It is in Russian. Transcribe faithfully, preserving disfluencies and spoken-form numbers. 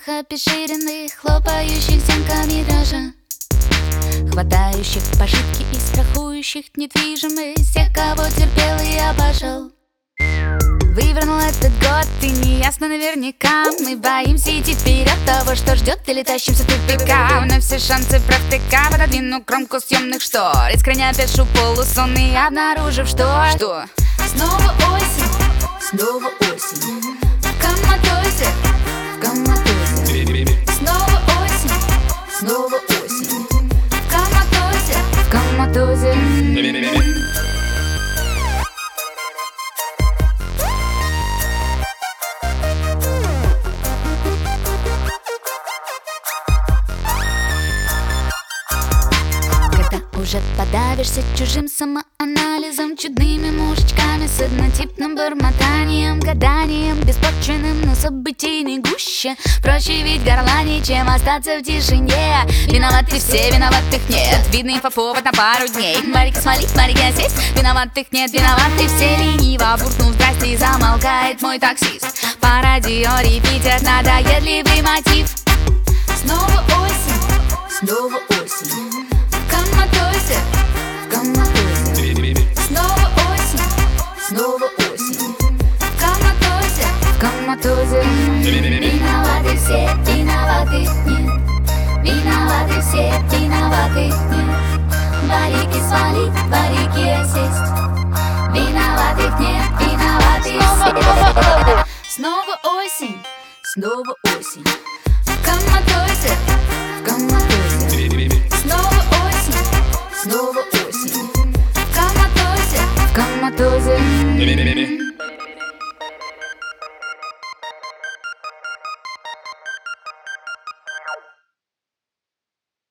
улицах обезжиренных, хлопающих зенками дрожа, хватающих пожитки и страхующих недвижимость тех, кого терпел и обожал. Вывернул этот год, и неясно наверняка. Мы боимся идти вперед того, что ждет, или тащимся тупика. На все шансы провтыка, пододвину кромку съемных штор. Искренне пишу полусон и обнаружив, что Что? Снова осень, снова осень, в коматозе, в коматозе. Снова осень, снова осень, в коматозе, в коматозе. Уже подавишься чужим самоанализом, чудными мужичками с однотипным бормотанием, гаданием беспочвенным на событийной гуще. Проще ведь горланить, чем остаться в тишине. Виноваты все, виноватых нет. Видно инфоповод на пару дней. Марика смолит, Марика сесть. Виноватых нет, виноваты все. Лениво буркнув здрасте, и замолкает мой таксист. По радио репетят надоедливый мотив. Снова осень, снова осень, в коматозе, в коматозе. Снова осень, снова осень, в коматозе, в коматозе. Виноваты все, виноватых нет. Виноваты все, виноватых нет. Барики свалить, барики сесть. Виноватых нет, виноватых все. Снова осень, снова осень, в коматозе, в коматозе. Снова осень, снова осень, в коматозе, в коматозе.